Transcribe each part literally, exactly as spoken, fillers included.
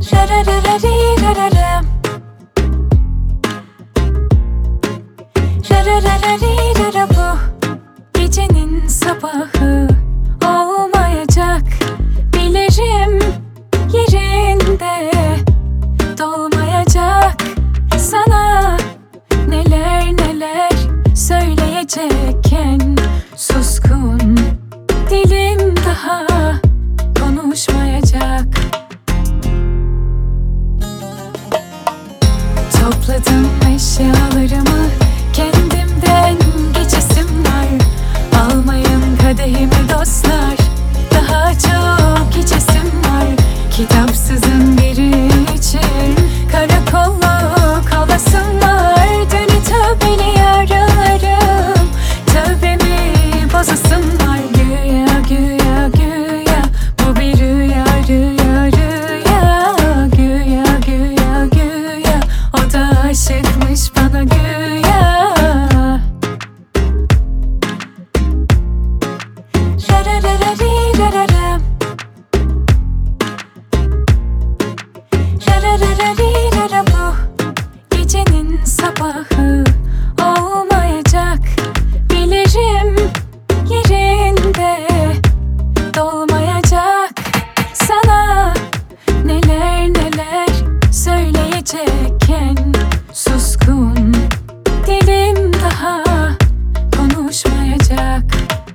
Rararararirararam. Rararararirara, bu gecenin sabahı olmayacak. Bilirim yerinde dolmayacak. Sana neler neler söyleyecekken suskun dilim daha konuşmayacak. Topladım eşyalarımı, kendimden geçesim var. Almayın kadehimi dostlar, daha çok içesim var. Kitapsızın biri için karakolluk olasım var. Dönü tövbeli yaralarım, tövbemi bozasım var. Güya güya güya bu bir rüya rüya rüya. Güya güya güya o da aşıkmış bana güya. Rararararirararam. Rararararirara, bu gecenin sabahı olmayacak. Bilirim yerinde dolmayacak. Sana neler neler söyleyecekken suskun dilim daha konuşmayacak.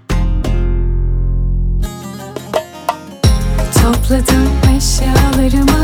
Topladım eşyalarımı,